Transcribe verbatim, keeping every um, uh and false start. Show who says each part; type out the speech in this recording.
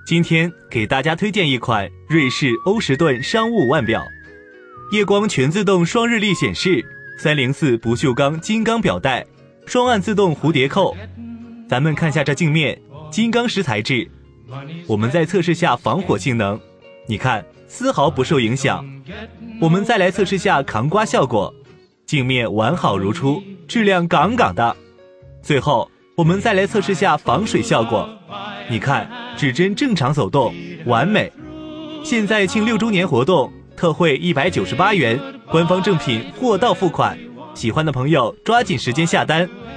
Speaker 1: 今天给大家推荐一款瑞士欧时顿商务腕表，夜光全自动双日历显示，三零四不锈钢金刚表带，双按自动蝴蝶扣。咱们看下这镜面，金刚石材质，我们在测试下防火性能，你看丝毫不受影响。我们再来测试下抗刮效果，镜面完好如初，质量杠杠的。最后我们再来测试下防水效果，你看指针正常走动，完美。现在庆六周年活动，特惠一百九十八元，官方正品货到付款，喜欢的朋友抓紧时间下单。